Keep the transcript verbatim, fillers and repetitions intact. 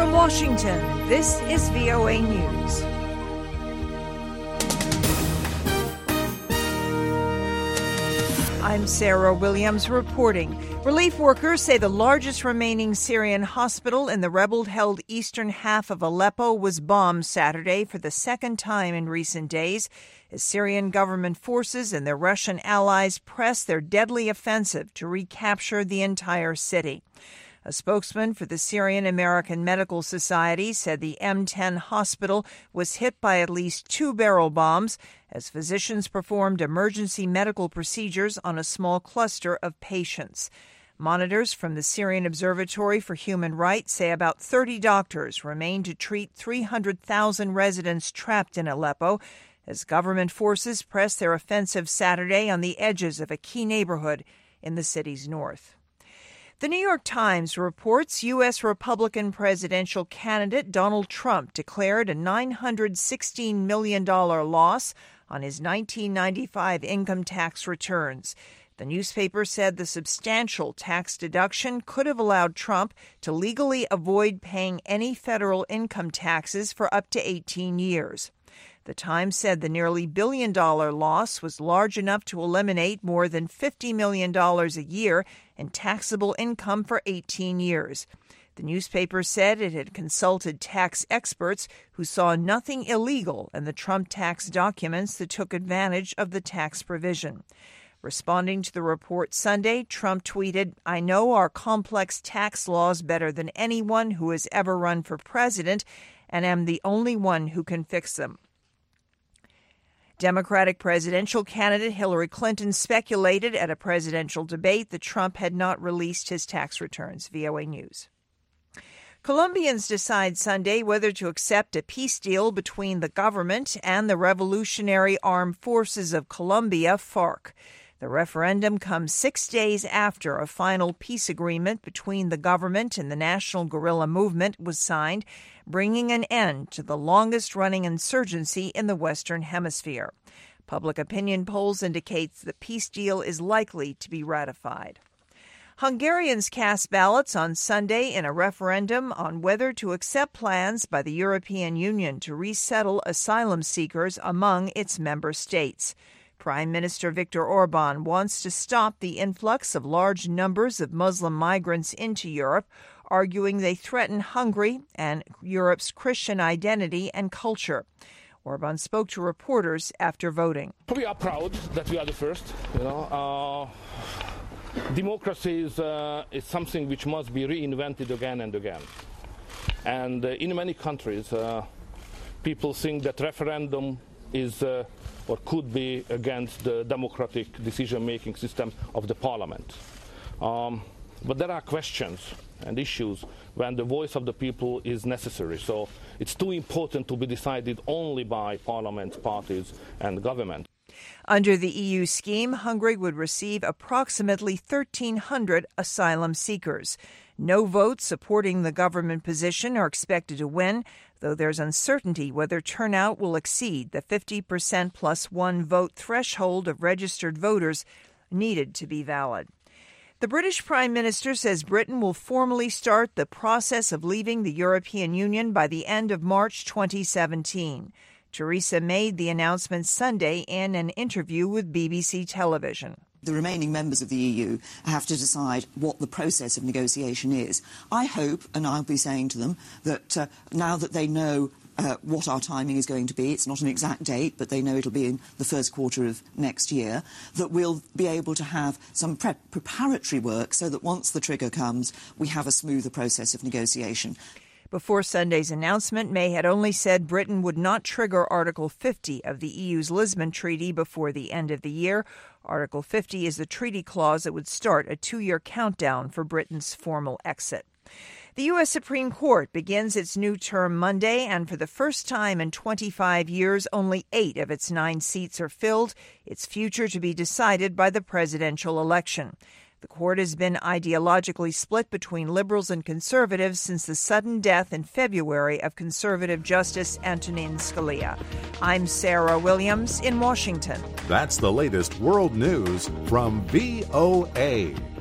from Washington, this is V O A News. I'm Sarah Williams reporting. Relief workers say the largest remaining Syrian hospital in the rebel-held eastern half of Aleppo was bombed Saturday for the second time in recent days, as Syrian government forces and their Russian allies press their deadly offensive to recapture the entire city. A spokesman for the Syrian American Medical Society said the M ten hospital was hit by at least two barrel bombs as physicians performed emergency medical procedures on a small cluster of patients. Monitors from the Syrian Observatory for Human Rights say about thirty doctors remain to treat three hundred thousand residents trapped in Aleppo as government forces press their offensive Saturday on the edges of a key neighborhood in the city's north. The New York Times reports U S Republican presidential candidate Donald Trump declared a nine hundred sixteen million dollars loss on his nineteen ninety-five income tax returns. The newspaper said the substantial tax deduction could have allowed Trump to legally avoid paying any federal income taxes for up to eighteen years. The Times said the nearly billion-dollar loss was large enough to eliminate more than fifty million dollars a year in taxable income for eighteen years. The newspaper said it had consulted tax experts who saw nothing illegal in the Trump tax documents that took advantage of the tax provision. Responding to the report Sunday, Trump tweeted, "I know our complex tax laws better than anyone who has ever run for president, and am the only one who can fix them." Democratic presidential candidate Hillary Clinton speculated at a presidential debate that Trump had not released his tax returns. V O A News. Colombians decide Sunday whether to accept a peace deal between the government and the Revolutionary Armed Forces of Colombia, FARC. The referendum comes six days after a final peace agreement between the government and the National Guerrilla Movement was signed, bringing an end to the longest-running insurgency in the Western Hemisphere. Public opinion polls indicate the peace deal is likely to be ratified. Hungarians cast ballots on Sunday in a referendum on whether to accept plans by the European Union to resettle asylum seekers among its member states. Prime Minister Viktor Orban wants to stop the influx of large numbers of Muslim migrants into Europe, arguing they threaten Hungary and Europe's Christian identity and culture. Orban spoke to reporters after voting. We are proud that we are the first. You know, uh, democracy is, uh, is something which must be reinvented again and again. And uh, in many countries, uh, people think that referendum is uh, or could be against the democratic decision-making system of the parliament. Um, but there are questions and issues when the voice of the people is necessary. So it's too important to be decided only by parliament, parties, and government. Under the E U scheme, Hungary would receive approximately thirteen hundred asylum seekers. No votes supporting the government position are expected to win, though there's uncertainty whether turnout will exceed the fifty percent plus one vote threshold of registered voters needed to be valid. The British Prime Minister says Britain will formally start the process of leaving the European Union by the end of March twenty seventeen. Theresa made the announcement Sunday in an interview with B B C Television. The remaining members of the E U have to decide what the process of negotiation is. I hope, and I'll be saying to them, that uh, now that they know uh, what our timing is going to be, it's not an exact date, but they know it'll be in the first quarter of next year, that we'll be able to have some pre- preparatory work so that once the trigger comes, we have a smoother process of negotiation. Before Sunday's announcement, May had only said Britain would not trigger Article fifty of the E U's Lisbon Treaty before the end of the year. Article fifty is the treaty clause that would start a two-year countdown for Britain's formal exit. The U S Supreme Court begins its new term Monday, and for the first time in twenty-five years, only eight of its nine seats are filled, its future to be decided by the presidential election. The court has been ideologically split between liberals and conservatives since the sudden death in February of conservative Justice Antonin Scalia. I'm Sarah Williams in Washington. That's the latest world news from V O A.